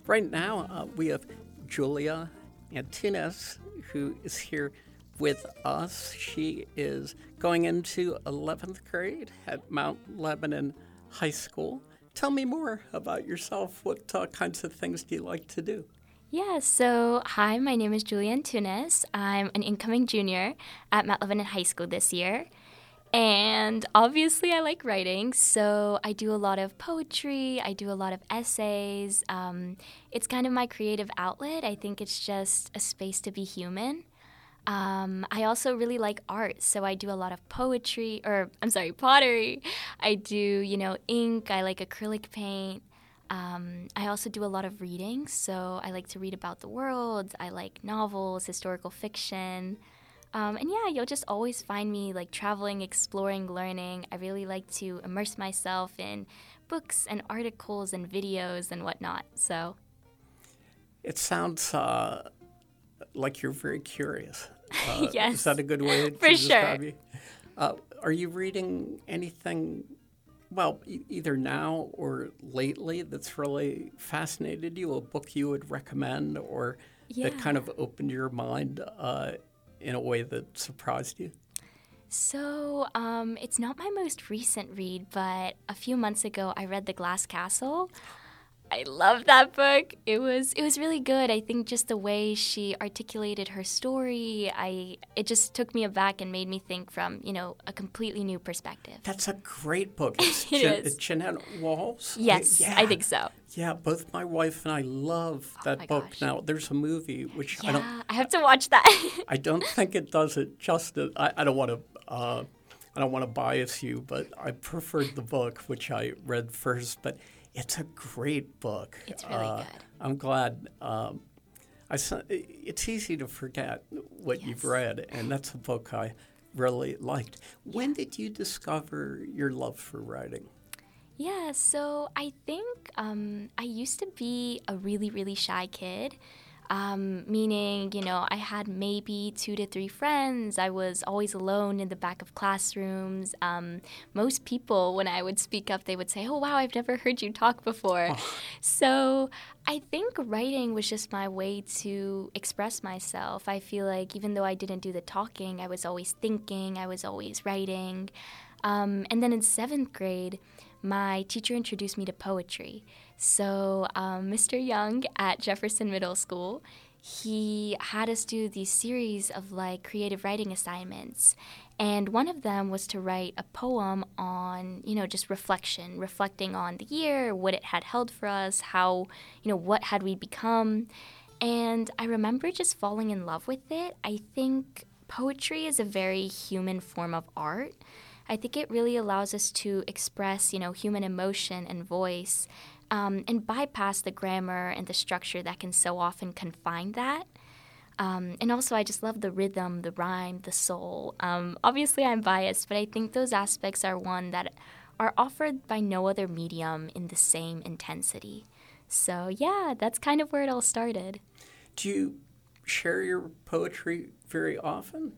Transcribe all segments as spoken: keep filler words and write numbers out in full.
Right now, uh, we have Julia Antunes, who is here with us. She is going into eleventh grade at Mount Lebanon High School. Tell me more about yourself. What uh, kinds of things do you like to do? Yeah, so hi, my name is Julia Antunes. I'm an incoming junior at Mount Lebanon High School this year. And obviously, I like writing, so I do a lot of poetry, I do a lot of essays. Um, it's kind of my creative outlet. I think it's just a space to be human. Um, I also really like art, so I do a lot of poetry, or I'm sorry, pottery. I do, you know, ink, I like acrylic paint. Um, I also do a lot of reading, so I like to read about the world. I like novels, historical fiction. Um, and yeah, you'll just always find me like traveling, exploring, learning. I really like to immerse myself in books and articles and videos and whatnot. So, It sounds uh, like you're very curious. Uh, yes, is that a good way to for describe sure. you? Uh, are you reading anything, well, e- either now or lately that's really fascinated you, a book you would recommend or Yeah. that kind of opened your mind uh, in a way that surprised you? So, um, it's not my most recent read, but a few months ago I read The Glass Castle. I love that book. It was it was really good. I think just the way she articulated her story, I it just took me aback and made me think from, you know, a completely new perspective. That's a great book. It's It Jen- is. Jeanette Walls. Yes, I, I yeah. think so. Yeah, both my wife and I love Oh that my book. gosh. Now, there's a movie which I don't Yeah, I have to watch that. I don't think it does it justice. I, I don't want to uh, I don't want to bias you, but I preferred the book, which I read first. But it's a great book. It's really uh, good. I'm glad. Um, I s- it's easy to forget what you've Yes. read, and that's a book I really liked. When did you discover your love for writing? Yeah, so I think um, I used to be a really, really shy kid. Um, meaning, you know, I had maybe two to three friends. I was always alone in the back of classrooms. Um, most people, when I would speak up, they would say, "Oh, wow, I've never heard you talk before." Oh, So I think writing was just my way to express myself. I feel like even though I didn't do the talking, I was always thinking, I was always writing. Um, and then in seventh grade, my teacher introduced me to poetry. So, um, Mister Young at Jefferson Middle School, he had us do these series of like creative writing assignments. And one of them was to write a poem on, you know, just reflection, reflecting on the year, what it had held for us, how, you know, what had we become. And I remember just falling in love with it. I think poetry is a very human form of art. I think it really allows us to express, you know, human emotion and voice, um, and bypass the grammar and the structure that can so often confine that. Um, and also, I just love the rhythm, the rhyme, the soul. Um, obviously, I'm biased, but I think those aspects are one that are offered by no other medium in the same intensity. So, yeah, that's kind of where it all started. do you share your poetry very often?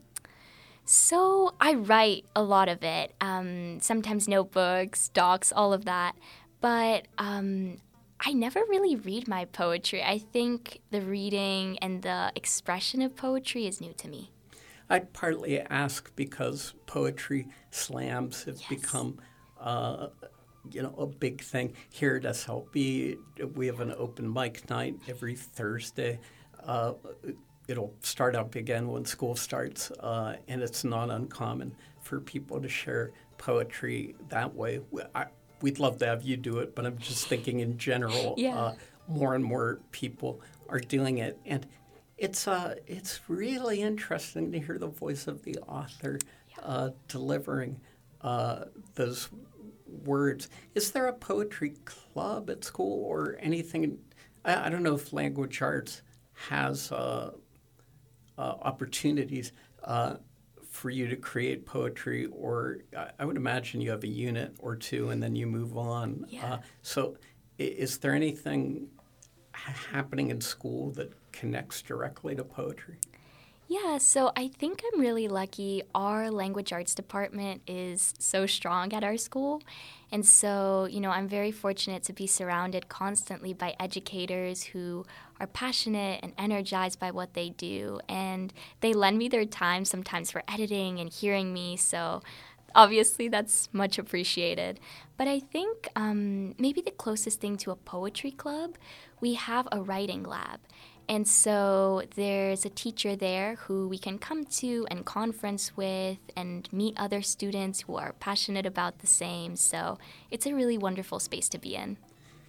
So I write a lot of it, um, sometimes notebooks, docs, all of that. But um, I never really read my poetry. I think the reading and the expression of poetry is new to me. I partly ask because poetry slams have Yes. become, uh, you know, a big thing here at S L B. We have an open mic night every Thursday. Uh, it'll start up again when school starts, uh, and it's not uncommon for people to share poetry that way. I, we'd love to have you do it, but I'm just thinking in general, Yeah. uh, more and more people are doing it, and it's uh, it's really interesting to hear the voice of the author uh, delivering uh, those words. Is there a poetry club at school or anything? I, I don't know if language arts has uh, uh, opportunities uh, for you to create poetry, or I, I would imagine you have a unit or two and then you move on. Yeah. Uh, so, i- is there anything ha- happening in school that connects directly to poetry? Yeah, so I think I'm really lucky. Our language arts department is so strong at our school. And so, you know, I'm very fortunate to be surrounded constantly by educators who are passionate and energized by what they do. And they lend me their time sometimes for editing and hearing me. So obviously that's much appreciated. But I think um, maybe the closest thing to a poetry club, we have a writing lab. And so there's a teacher there who we can come to and conference with and meet other students who are passionate about the same. So it's a really wonderful space to be in.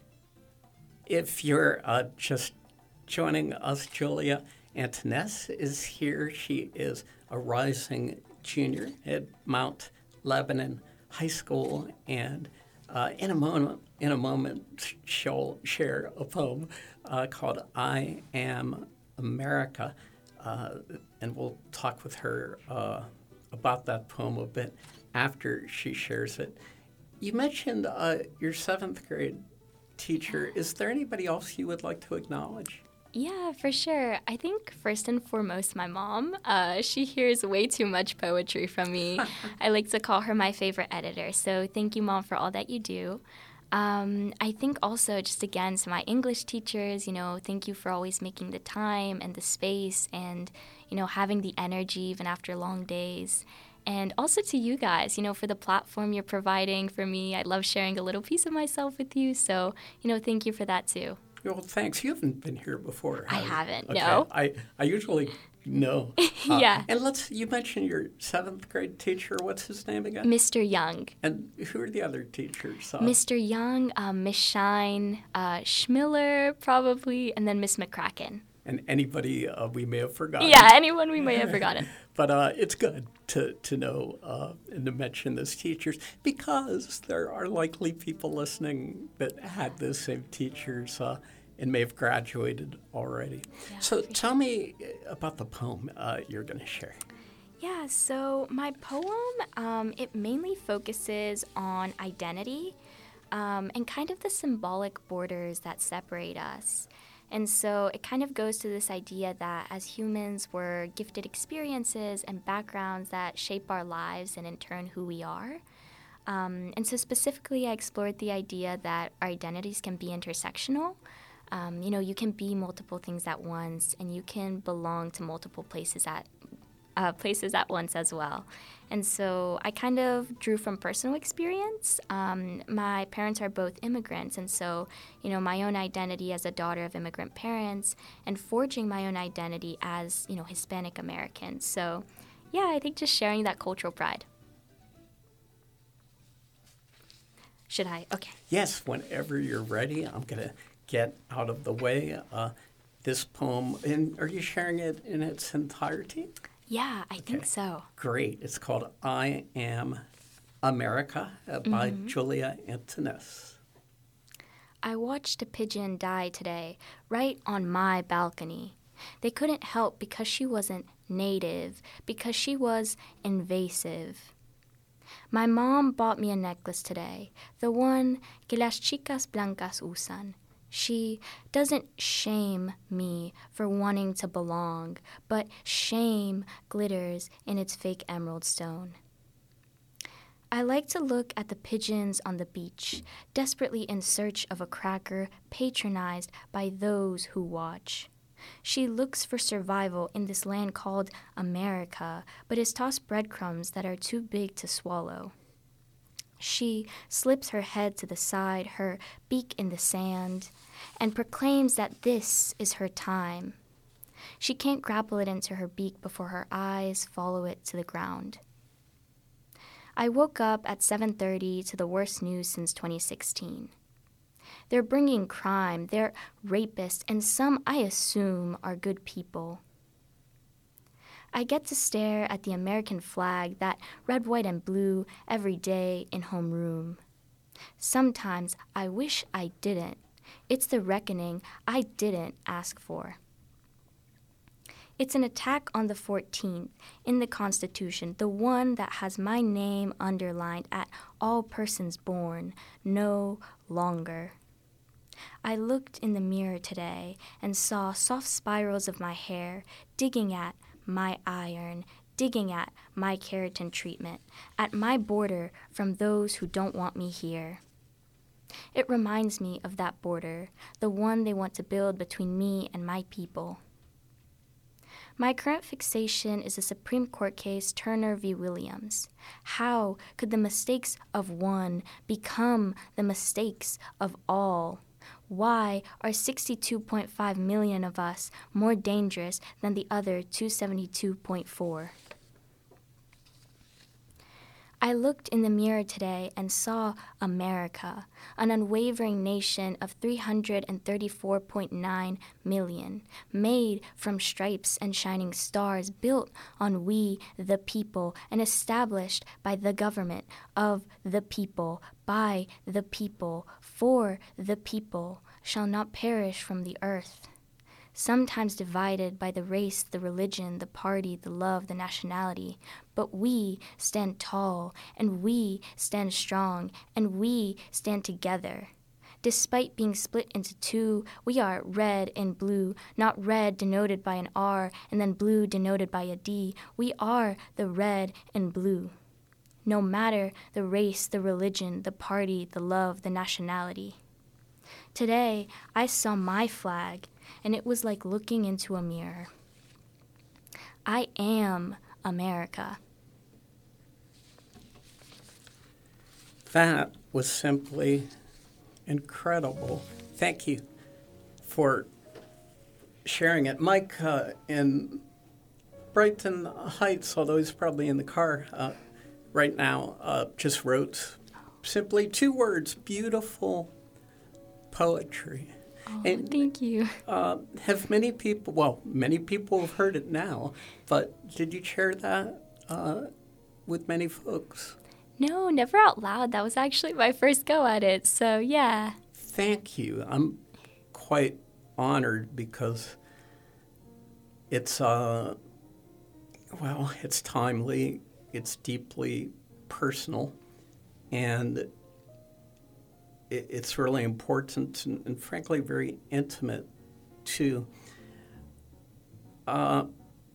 If you're uh, just joining us, Julia Antones is here. She is a rising junior at Mount Lebanon High School, and uh, in a moment, in a moment, she'll share a poem uh, called "I Am America," uh, and we'll talk with her uh, about that poem a bit after she shares it. You mentioned uh, your seventh grade teacher. Is there anybody else you would like to acknowledge? Yeah, for sure. I think first and foremost, my mom. Uh, she hears way too much poetry from me. I like to call her my favorite editor. So thank you, Mom, for all that you do. Um, I think also, just again, to my English teachers, you know, thank you for always making the time and the space and, you know, having the energy even after long days. And also to you guys, you know, for the platform you're providing for me. I love sharing a little piece of myself with you. So, you know, thank you for that too. Well, thanks. You haven't been here before. I have you? haven't, Okay. no. I, I usually know. Uh, Yeah. And let's, you mentioned your seventh grade teacher. What's his name again? Mister Young. And who are the other teachers? Uh, Mister Young, um, Miss Shine, uh, Schmiller probably, and then Miss McCracken. And anybody uh, we may have forgotten. Yeah, anyone we may have forgotten. But uh, it's good to, to know uh, and to mention those teachers, because there are likely people listening that had those same teachers uh, and may have graduated already. Yeah, so tell me about the poem uh, you're going to share. Yeah, so my poem, um, it mainly focuses on identity um, and kind of the symbolic borders that separate us. And so it kind of goes to this idea that as humans, we're gifted experiences and backgrounds that shape our lives and in turn who we are. Um, and so specifically, I explored the idea that our identities can be intersectional. Um, you know, you can be multiple things at once, and you can belong to multiple places at Uh, places at once as well. And so I kind of drew from personal experience. Um, my parents are both immigrants, and so, you know, my own identity as a daughter of immigrant parents and forging my own identity as, you know, Hispanic American. So, yeah, I think just sharing that cultural pride. Should I? Okay. Yes, whenever you're ready, I'm going to get out of the way. Uh, this poem, and are you sharing it in its entirety? Yeah, I Okay. think so. Great. It's called I Am America uh, by Mm-hmm. Julia Antones. I watched a pigeon die today, right on my balcony. They couldn't help because she wasn't native, because she was invasive. My mom bought me a necklace today, the one que las chicas blancas usan. She doesn't shame me for wanting to belong, but shame glitters in its fake emerald stone. I like to look at the pigeons on the beach, desperately in search of a cracker patronized by those who watch. She looks for survival in this land called America, but is tossed breadcrumbs that are too big to swallow. She slips her head to the side, her beak in the sand, and proclaims that this is her time. She can't grapple it into her beak before her eyes follow it to the ground. I woke up at seven thirty to the worst news since twenty sixteen. They're bringing crime, they're rapists, and some, I assume, are good people. I get to stare at the American flag, that red, white, and blue, every day in homeroom. Sometimes I wish I didn't. It's the reckoning I didn't ask for. It's an attack on the fourteenth in the Constitution, the one that has my name underlined at all persons born, no longer. I looked in the mirror today and saw soft spirals of my hair digging at my iron, digging at my keratin treatment, at my border from those who don't want me here. It reminds me of that border, the one they want to build between me and my people. My current fixation is the Supreme Court case Turner v. Williams. How could the mistakes of one become the mistakes of all? Why are sixty-two point five million of us more dangerous than the other two hundred seventy-two point four? I looked in the mirror today and saw America, an unwavering nation of three hundred thirty-four point nine million, made from stripes and shining stars, built on we, the people, and established by the government, of the people, by the people, for the people, shall not perish from the earth. Sometimes divided by the race, the religion, the party, the love, the nationality. But we stand tall, and we stand strong, and we stand together. Despite being split into two, we are red and blue, not red denoted by an R and then blue denoted by a D. We are the red and blue. No matter the race, the religion, the party, the love, the nationality. Today, I saw my flag, and it was like looking into a mirror. I am America. That was simply incredible. Thank you for sharing it. Mike uh, in Brighton Heights, although he's probably in the car uh, right now, uh, just wrote simply two words, beautiful poetry. Oh, and, thank you. Uh, have many people, well, many people have heard it now, but did you share that uh, with many folks? No, never out loud. That was actually my first go at it, so yeah. Thank you. I'm quite honored because it's, uh, well, it's timely, it's deeply personal, and it's really important and, and frankly very intimate too. Uh,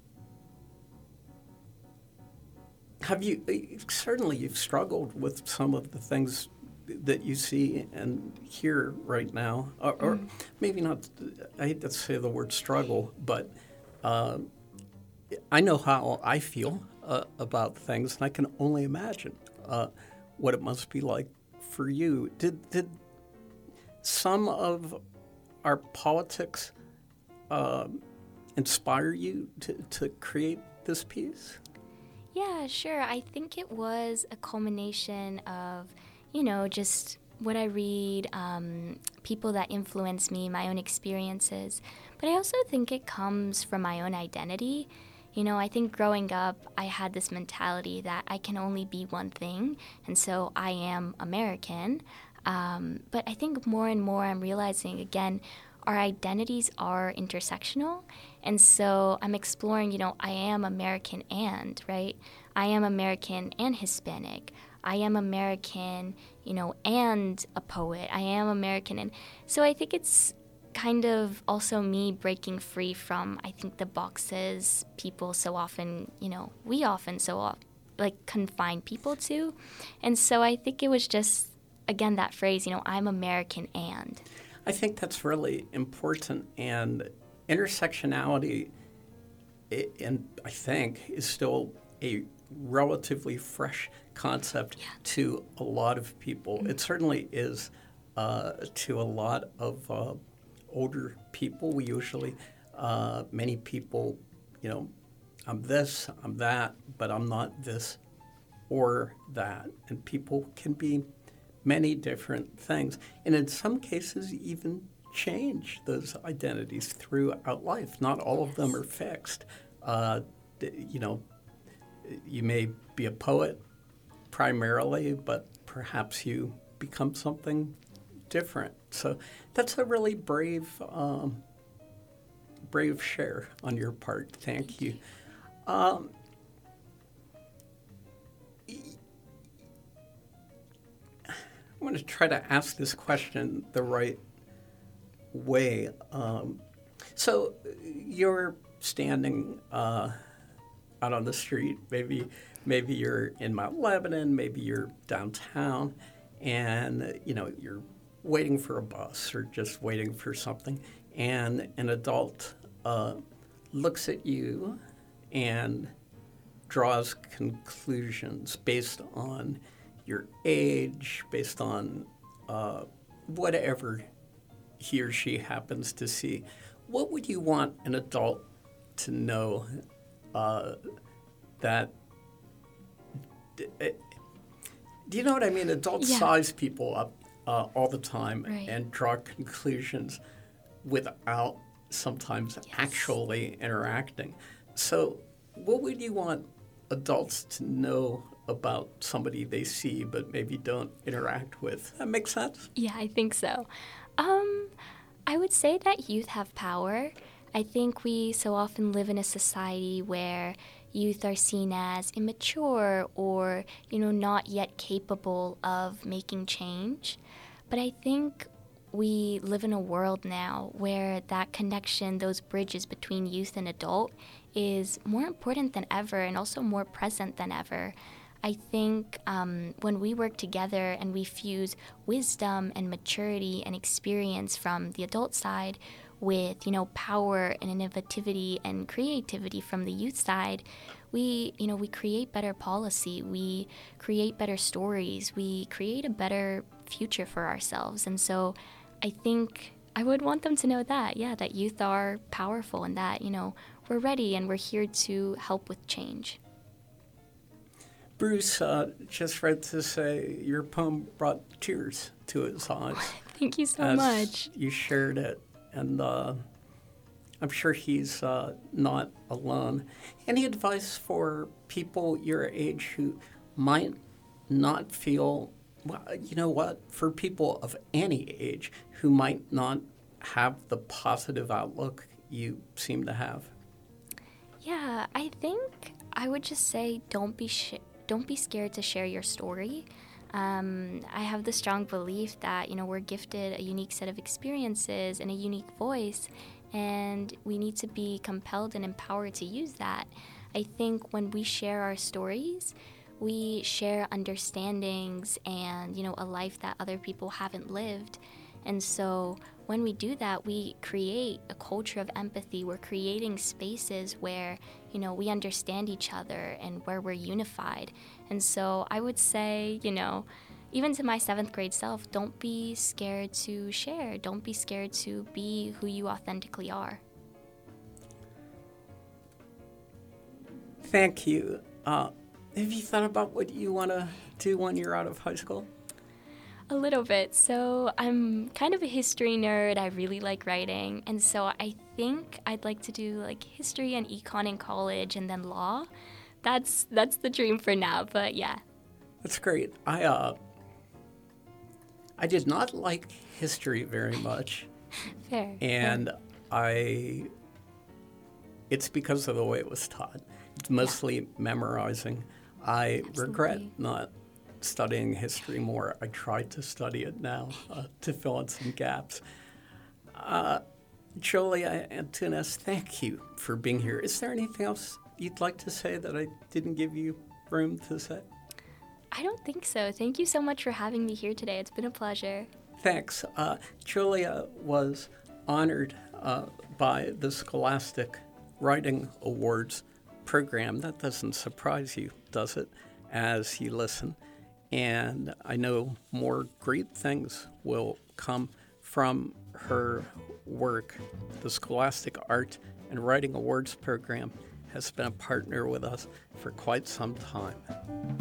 have you, certainly you've struggled with some of the things that you see and hear right now, or, or mm. maybe not, I hate to say the word struggle, but uh, I know how I feel uh, about things, and I can only imagine uh, what it must be like for you. Did did some of our politics uh, inspire you to, to create this piece? Yeah, sure. I think it was a culmination of, you know, just what I read, um, people that influence me, my own experiences. But I also think it comes from my own identity. You know, I think growing up, I had this mentality that I can only be one thing, and so I am American. Um, but I think more and more I'm realizing, again, our identities are intersectional. And so I'm exploring, you know, I am American and, right? I am American and Hispanic. I am American, you know, and a poet. I am American. And so I think it's kind of also me breaking free from, I think, the boxes people so often, you know, we often so often, like, confine people to. And so I think it was just, again, that phrase, you know, I'm American and. I think that's really important, and intersectionality, and I think, is still a relatively fresh concept yeah. to a lot of people. Mm-hmm. It certainly is uh, to a lot of uh, older people. We usually, uh, many people, you know, I'm this, I'm that, but I'm not this or that. And people can be many different things. And in some cases, even change those identities throughout life. Not all of them are fixed. Uh, you know, you may be a poet primarily, but perhaps you become something different. So that's a really brave, um, brave share on your part. Thank, Thank you. you. Um, I'm going to try to ask this question the right way. Um, so you're standing uh, out on the street. Maybe maybe you're in Mount Lebanon, maybe you're downtown, and you know you're waiting for a bus or just waiting for something, and an adult uh, looks at you and draws conclusions based on your age, based on uh, whatever he or she happens to see. What would you want an adult to know uh, that... Do you know what I mean? Adults Yeah. size people up uh, all the time Right. and draw conclusions without sometimes Yes. actually interacting. So what would you want adults to know about somebody they see but maybe don't interact with? That makes sense? Yeah, I think so. Um, I would say that youth have power. I think we so often live in a society where youth are seen as immature or, you know, not yet capable of making change. But I think we live in a world now where that connection, those bridges between youth and adult, is more important than ever and also more present than ever. I think um, when we work together and we fuse wisdom and maturity and experience from the adult side with, you know, power and innovativity and creativity from the youth side, we, you know, we create better policy, we create better stories, we create a better future for ourselves. And so I think I would want them to know that, yeah, that youth are powerful and that, you know, we're ready and we're here to help with change. Bruce uh, just read to say your poem brought tears to his eyes. Thank you so as much. you shared it. And uh, I'm sure he's uh, not alone. Any advice for people your age who might not feel, well, you know what, for people of any age who might not have the positive outlook you seem to have? Yeah, I think I would just say don't be sh- don't be scared to share your story. Um, I have the strong belief that, you know, we're gifted a unique set of experiences and a unique voice, and we need to be compelled and empowered to use that. I think when we share our stories, we share understandings and, you know, a life that other people haven't lived. And so when we do that, we create a culture of empathy. We're creating spaces where, you know, we understand each other and where we're unified. And so I would say, you know, even to my seventh grade self, don't be scared to share. Don't be scared to be who you authentically are. Thank you. Uh, have you thought about what you want to do when you're out of high school? A little bit. So I'm kind of a history nerd. I really like writing. And so I think I'd like to do like history and econ in college and then law. That's that's the dream for now, but yeah. That's great. I uh, I did not like history very much, Fair. and I. It's because of the way it was taught. It's mostly memorizing. I regret Absolutely. not studying history more. I tried to study it now uh, to fill in some gaps. Uh, Julia Antunes, thank you for being here. Is there anything else you'd like to say that I didn't give you room to say? I don't think so. Thank you so much for having me here today. It's been a pleasure. Thanks. Uh, Julia was honored uh, by the Scholastic Writing Awards program. That doesn't surprise you, does it, as you listen? And I know more great things will come from her work. The Scholastic Art and Writing Awards program has been a partner with us for quite some time.